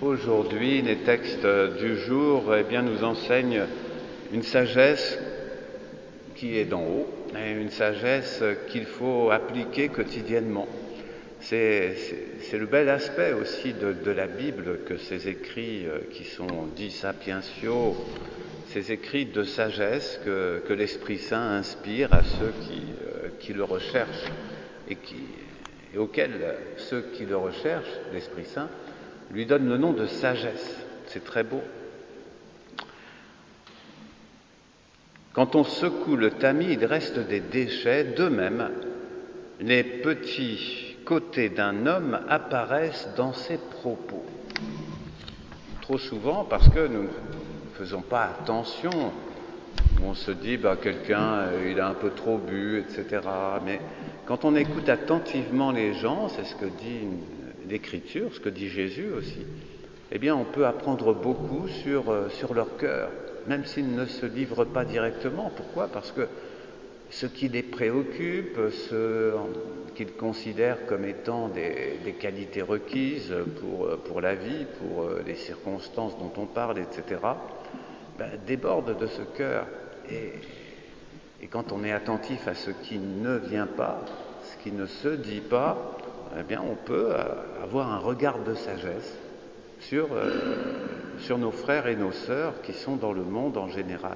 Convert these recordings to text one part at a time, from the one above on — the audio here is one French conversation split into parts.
Aujourd'hui, les textes du jour nous enseignent une sagesse qui est d'en haut, et une sagesse qu'il faut appliquer quotidiennement. C'est le bel aspect aussi de la Bible que ces écrits qui sont dits sapientiaux, ces écrits de sagesse que l'Esprit Saint inspire à ceux qui le recherchent et auxquels ceux qui le recherchent, l'Esprit Saint, lui donne le nom de sagesse. C'est très beau. Quand on secoue le tamis, il reste des déchets. De même, les petits côtés d'un homme apparaissent dans ses propos. Trop souvent, parce que nous ne faisons pas attention, on se dit quelqu'un il a un peu trop bu, etc. Mais quand on écoute attentivement les gens, c'est ce que dit l'Écriture, ce que dit Jésus aussi, on peut apprendre beaucoup sur leur cœur, même s'ils ne se livrent pas directement. Pourquoi ? Parce que ce qui les préoccupe, ce qu'ils considèrent comme étant des qualités requises pour la vie, pour les circonstances dont on parle, etc., débordent de ce cœur. Et quand on est attentif à ce qui ne vient pas, ce qui ne se dit pas, on peut avoir un regard de sagesse sur nos frères et nos sœurs qui sont dans le monde en général.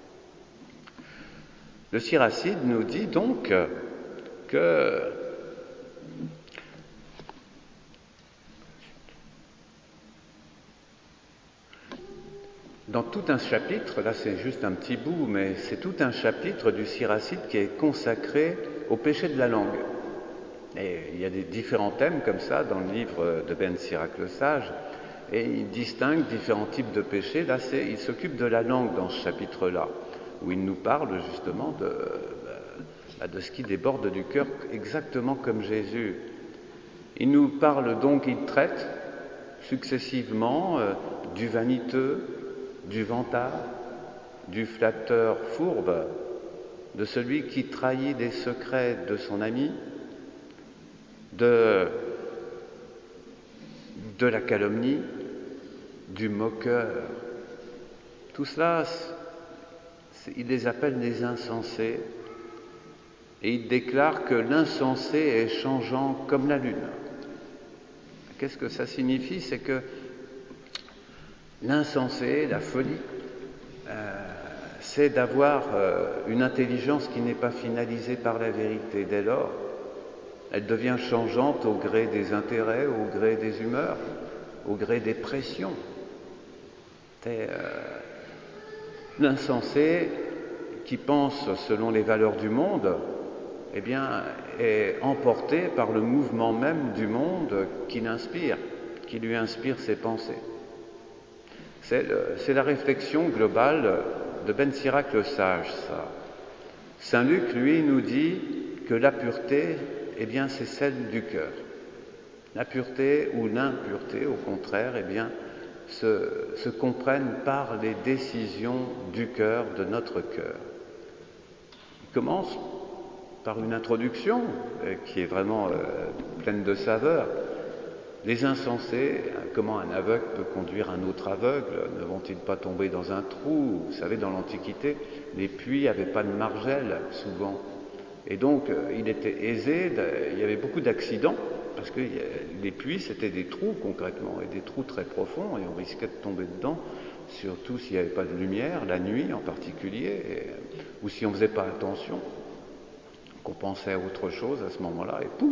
Le Siracide nous dit donc que dans tout un chapitre, là c'est juste un petit bout, mais c'est tout un chapitre du Siracide qui est consacré au péché de la langue. Et il y a des différents thèmes comme ça dans le livre de Ben Sirac le Sage, et il distingue différents types de péchés. Là, il s'occupe de la langue dans ce chapitre-là, où il nous parle justement de ce qui déborde du cœur, exactement comme Jésus. Il nous parle donc, il traite successivement du vaniteux, du vantard, du flatteur fourbe, de celui qui trahit les secrets de son ami, de la calomnie, du moqueur. Tout cela, il les appelle les insensés, et il déclare que l'insensé est changeant comme la lune. Qu'est-ce que ça signifie ? C'est que l'insensé, la folie, c'est d'avoir une intelligence qui n'est pas finalisée par la vérité. Dès lors, elle devient changeante au gré des intérêts, au gré des humeurs, au gré des pressions. L'insensé qui pense selon les valeurs du monde, est emporté par le mouvement même du monde qui lui inspire ses pensées. C'est la réflexion globale de Ben Sirac le Sage, ça. Saint Luc, lui, nous dit que la pureté, c'est celle du cœur. La pureté ou l'impureté, au contraire, se comprennent par les décisions du cœur, de notre cœur. Il commence par une introduction qui est vraiment pleine de saveur. Les insensés, comment un aveugle peut conduire un autre aveugle ? Ne vont-ils pas tomber dans un trou ? Vous savez, dans l'Antiquité, les puits n'avaient pas de margelle, souvent. Et donc, il était aisé, il y avait beaucoup d'accidents, parce que les puits, c'était des trous, concrètement, et des trous très profonds, et on risquait de tomber dedans, surtout s'il n'y avait pas de lumière, la nuit en particulier, ou si on ne faisait pas attention, qu'on pensait à autre chose à ce moment-là, et poum !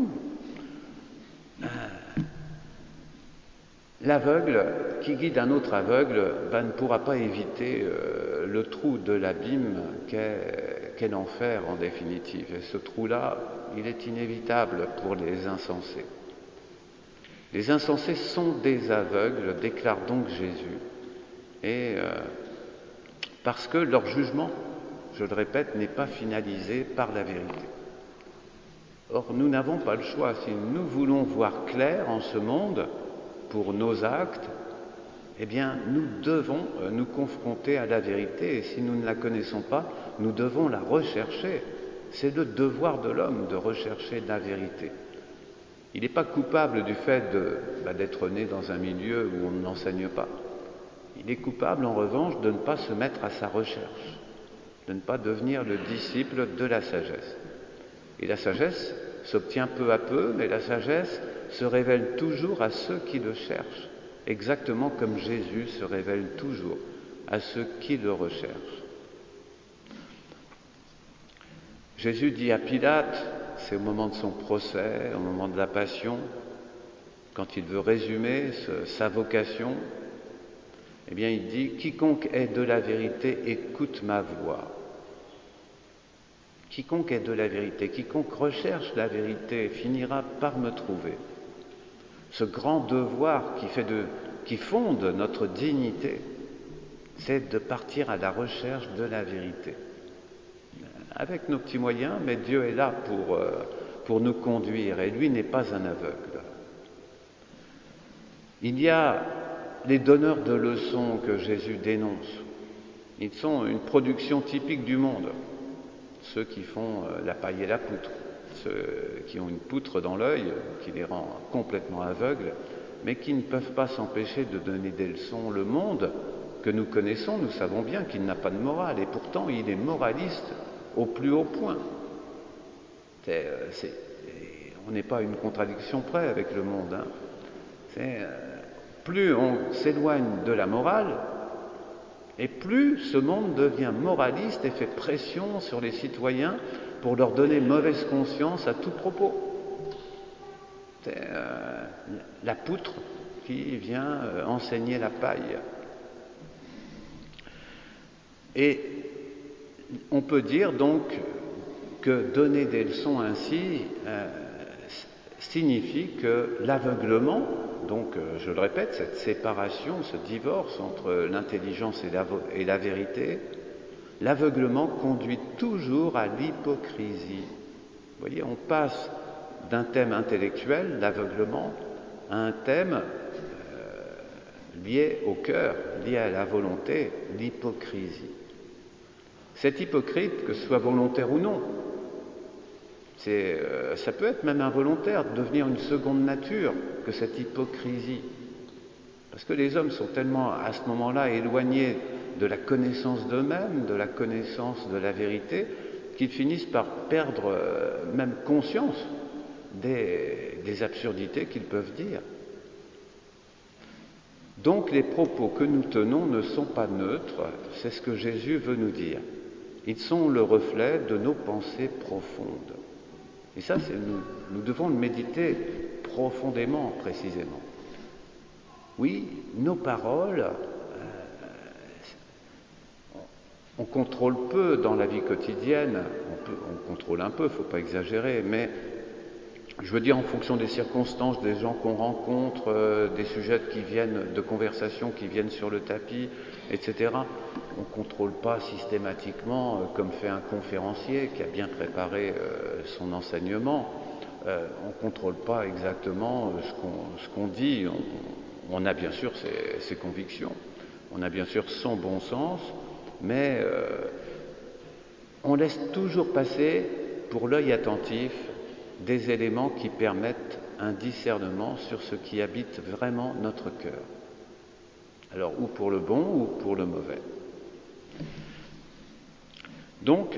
L'aveugle qui guide un autre aveugle ne pourra pas éviter le trou de l'abîme qu'est l'enfer en définitive. Et ce trou-là, il est inévitable pour les insensés. Les insensés sont des aveugles, déclare donc Jésus. Et parce que leur jugement, je le répète, n'est pas finalisé par la vérité. Or, nous n'avons pas le choix. Si nous voulons voir clair en ce monde, pour nos actes, nous devons nous confronter à la vérité. Et si nous ne la connaissons pas, nous devons la rechercher. C'est le devoir de l'homme de rechercher la vérité. Il n'est pas coupable du fait d'être né dans un milieu où on n'enseigne pas. Il est coupable, en revanche, de ne pas se mettre à sa recherche, de ne pas devenir le disciple de la sagesse. Et la sagesse s'obtient peu à peu, mais la sagesse se révèle toujours à ceux qui le cherchent, exactement comme Jésus se révèle toujours à ceux qui le recherchent. Jésus dit à Pilate, c'est au moment de son procès, au moment de la passion, quand il veut résumer sa vocation, eh bien il dit « Quiconque est de la vérité, écoute ma voix ». Quiconque est de la vérité, quiconque recherche la vérité, finira par me trouver. Ce grand devoir qui fonde notre dignité, c'est de partir à la recherche de la vérité. Avec nos petits moyens, mais Dieu est là pour nous conduire, et lui n'est pas un aveugle. Il y a les donneurs de leçons que Jésus dénonce. Ils sont une production typique du monde. Ceux qui font la paille et la poutre, ceux qui ont une poutre dans l'œil, qui les rend complètement aveugles, mais qui ne peuvent pas s'empêcher de donner des leçons. Le monde que nous connaissons, nous savons bien qu'il n'a pas de morale, et pourtant il est moraliste au plus haut point. On n'est pas à une contradiction près avec le monde. Plus on s'éloigne de la morale, et plus ce monde devient moraliste et fait pression sur les citoyens pour leur donner mauvaise conscience à tout propos. C'est la poutre qui vient enseigner la paille. Et on peut dire donc que donner des leçons ainsi signifie que l'aveuglement, donc je le répète, cette séparation, ce divorce entre l'intelligence et la vérité, l'aveuglement conduit toujours à l'hypocrisie. Vous voyez, on passe d'un thème intellectuel, l'aveuglement, à un thème lié au cœur, lié à la volonté, l'hypocrisie. Cet hypocrite, que ce soit volontaire ou non, ça peut être même involontaire, de devenir une seconde nature que cette hypocrisie. Parce que les hommes sont tellement à ce moment-là éloignés de la connaissance d'eux-mêmes, de la connaissance de la vérité, qu'ils finissent par perdre même conscience des absurdités qu'ils peuvent dire. Donc les propos que nous tenons ne sont pas neutres, c'est ce que Jésus veut nous dire. Ils sont le reflet de nos pensées profondes. Et ça, nous devons le méditer profondément, précisément. Oui, nos paroles, on contrôle peu dans la vie quotidienne, on contrôle un peu, il ne faut pas exagérer, mais je veux dire en fonction des circonstances, des gens qu'on rencontre, des sujets de conversation qui viennent sur le tapis, etc. On ne contrôle pas systématiquement, comme fait un conférencier qui a bien préparé son enseignement, on ne contrôle pas exactement ce qu'on dit. On a bien sûr ses convictions, on a bien sûr son bon sens, mais on laisse toujours passer pour l'œil attentif des éléments qui permettent un discernement sur ce qui habite vraiment notre cœur. Alors, ou pour le bon ou pour le mauvais. Donc,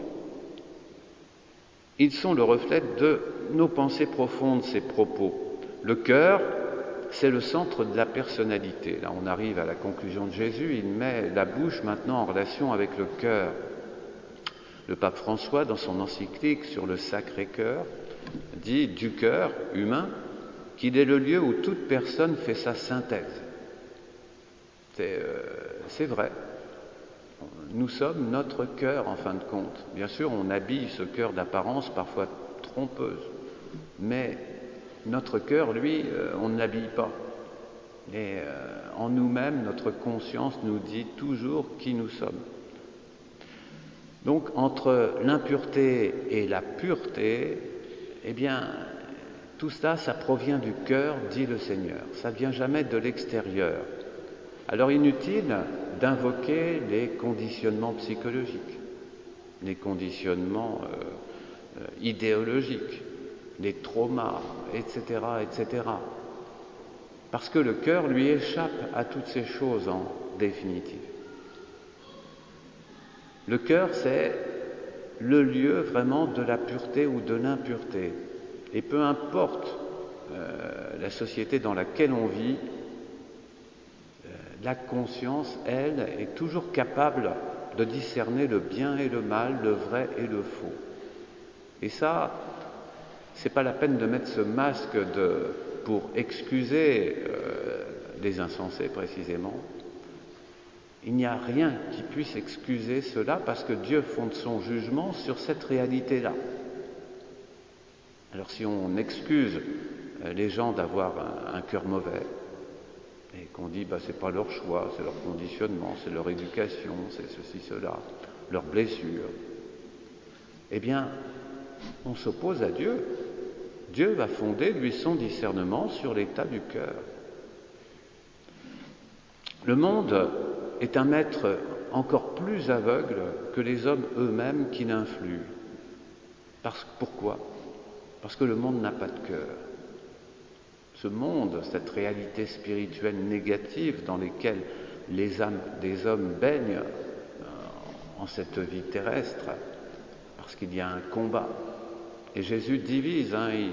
ils sont le reflet de nos pensées profondes, ces propos. Le cœur, c'est le centre de la personnalité. Là, on arrive à la conclusion de Jésus, il met la bouche maintenant en relation avec le cœur. Le pape François, dans son encyclique sur le Sacré-Cœur, dit du cœur humain qu'il est le lieu où toute personne fait sa synthèse. C'est vrai. Nous sommes notre cœur en fin de compte. Bien sûr, on habille ce cœur d'apparence parfois trompeuse, mais notre cœur, lui, on ne l'habille pas. Et en nous-mêmes, notre conscience nous dit toujours qui nous sommes. Donc, entre l'impureté et la pureté, eh bien, tout ça provient du cœur, dit le Seigneur. Ça ne vient jamais de l'extérieur. Alors, inutile d'invoquer les conditionnements psychologiques, les conditionnements idéologiques. les traumas, etc., etc. Parce que le cœur lui échappe à toutes ces choses en définitive. Le cœur, c'est le lieu vraiment de la pureté ou de l'impureté. Et peu importe la société dans laquelle on vit, la conscience, elle, est toujours capable de discerner le bien et le mal, le vrai et le faux. Et ça, c'est pas la peine de mettre ce masque pour excuser les insensés précisément. Il n'y a rien qui puisse excuser cela parce que Dieu fonde son jugement sur cette réalité-là. Alors si on excuse les gens d'avoir un cœur mauvais et qu'on dit c'est pas leur choix, c'est leur conditionnement, c'est leur éducation, c'est ceci, cela, leurs blessures, eh bien on s'oppose à Dieu. Dieu va fonder, lui, son discernement sur l'état du cœur. Le monde est un maître encore plus aveugle que les hommes eux-mêmes qui l'influent. Pourquoi ? Parce que le monde n'a pas de cœur. Ce monde, cette réalité spirituelle négative dans laquelle les âmes des hommes baignent en cette vie terrestre, parce qu'il y a un combat. Et Jésus divise,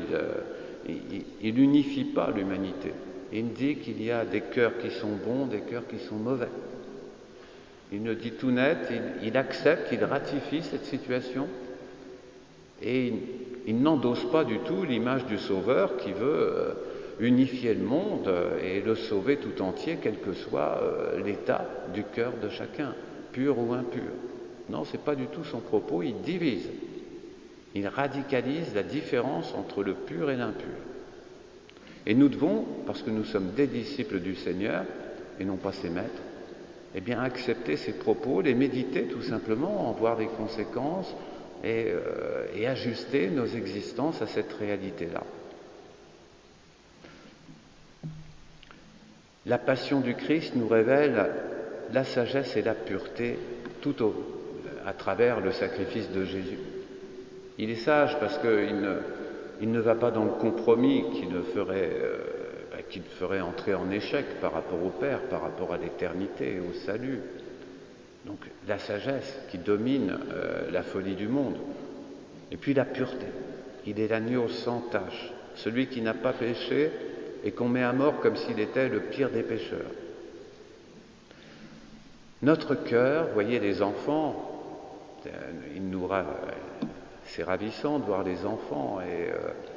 il n'unifie pas l'humanité. Il dit qu'il y a des cœurs qui sont bons, des cœurs qui sont mauvais. Il le dit tout net, il accepte, il ratifie cette situation et il n'endosse pas du tout l'image du Sauveur qui veut unifier le monde et le sauver tout entier, quel que soit l'état du cœur de chacun, pur ou impur. Non, c'est pas du tout son propos, il divise. Il radicalise la différence entre le pur et l'impur. Et nous devons, parce que nous sommes des disciples du Seigneur, et non pas ses maîtres, eh bien accepter ces propos, les méditer tout simplement, en voir les conséquences et ajuster nos existences à cette réalité-là. La passion du Christ nous révèle la sagesse et la pureté à travers le sacrifice de Jésus. Il est sage parce qu'il ne va pas dans le compromis qui le ferait entrer en échec par rapport au Père, par rapport à l'éternité et au salut. Donc la sagesse qui domine la folie du monde. Et puis la pureté. Il est l'agneau sans tache, celui qui n'a pas péché et qu'on met à mort comme s'il était le pire des pécheurs. Notre cœur, voyez les enfants, c'est ravissant de voir les enfants et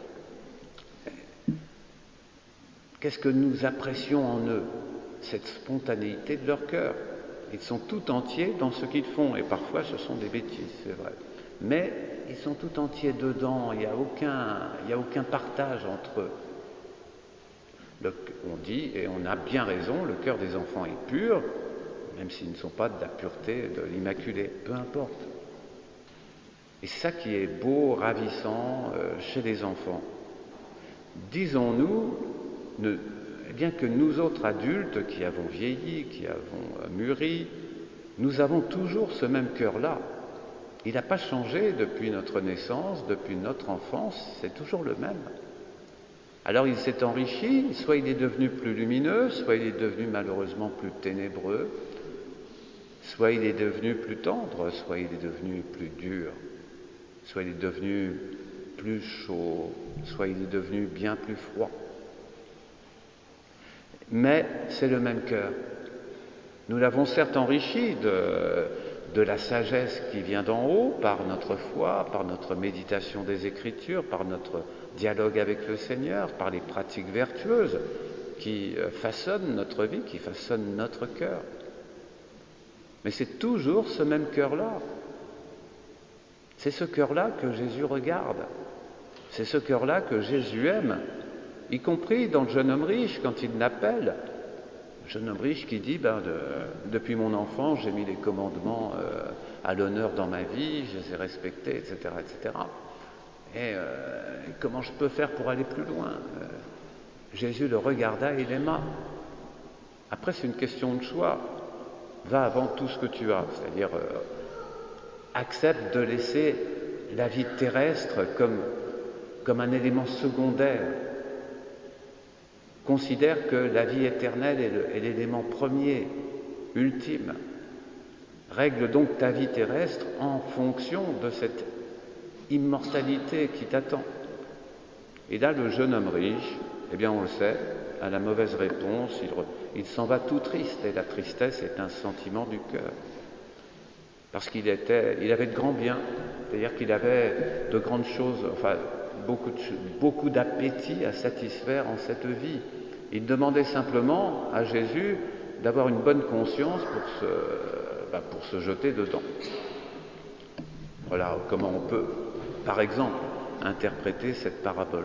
qu'est-ce que nous apprécions en eux? Cette spontanéité de leur cœur. Ils sont tout entiers dans ce qu'ils font et parfois ce sont des bêtises, c'est vrai. Mais ils sont tout entiers dedans, il n'y a aucun partage entre eux. On dit, et on a bien raison, le cœur des enfants est pur, même s'ils ne sont pas de la pureté de l'Immaculée, peu importe. Et c'est ça qui est beau, ravissant chez les enfants. Disons-nous, bien que nous autres adultes qui avons vieilli, qui avons mûri, nous avons toujours ce même cœur-là. Il n'a pas changé depuis notre naissance, depuis notre enfance, c'est toujours le même. Alors il s'est enrichi, soit il est devenu plus lumineux, soit il est devenu malheureusement plus ténébreux, soit il est devenu plus tendre, soit il est devenu plus dur, soit il est devenu plus chaud, soit il est devenu bien plus froid. Mais c'est le même cœur. Nous l'avons certes enrichi de la sagesse qui vient d'en haut, par notre foi, par notre méditation des Écritures, par notre dialogue avec le Seigneur, par les pratiques vertueuses qui façonnent notre vie, qui façonnent notre cœur. Mais c'est toujours ce même cœur-là. C'est ce cœur-là que Jésus regarde. C'est ce cœur-là que Jésus aime, y compris dans le jeune homme riche, quand il l'appelle. Le jeune homme riche qui dit, depuis mon enfance, j'ai mis les commandements à l'honneur dans ma vie, je les ai respectés, etc., etc. Et comment je peux faire pour aller plus loin? Jésus le regarda et l'aima. Après, c'est une question de choix. Va avant tout ce que tu as, c'est-à-dire accepte de laisser la vie terrestre comme un élément secondaire. Considère que la vie éternelle est l'élément premier, ultime. Règle donc ta vie terrestre en fonction de cette immortalité qui t'attend. Et là, le jeune homme riche, eh bien on le sait, à la mauvaise réponse, il s'en va tout triste, et la tristesse est un sentiment du cœur. Parce qu'il avait de grands biens, c'est-à-dire qu'il avait de grandes choses, enfin beaucoup d'appétit à satisfaire en cette vie. Il demandait simplement à Jésus d'avoir une bonne conscience pour se jeter dedans. Voilà comment on peut, par exemple, interpréter cette parabole.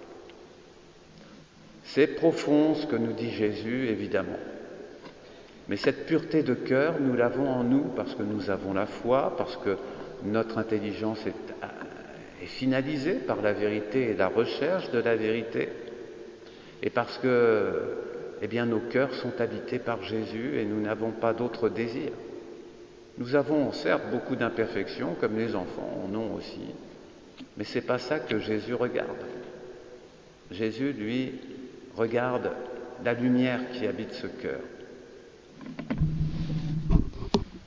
C'est profond ce que nous dit Jésus, évidemment. Mais cette pureté de cœur, nous l'avons en nous parce que nous avons la foi, parce que notre intelligence est finalisée par la vérité et la recherche de la vérité, et parce que nos cœurs sont habités par Jésus et nous n'avons pas d'autre désir. Nous avons certes beaucoup d'imperfections, comme les enfants en ont aussi, mais ce n'est pas ça que Jésus regarde. Jésus, lui, regarde la lumière qui habite ce cœur.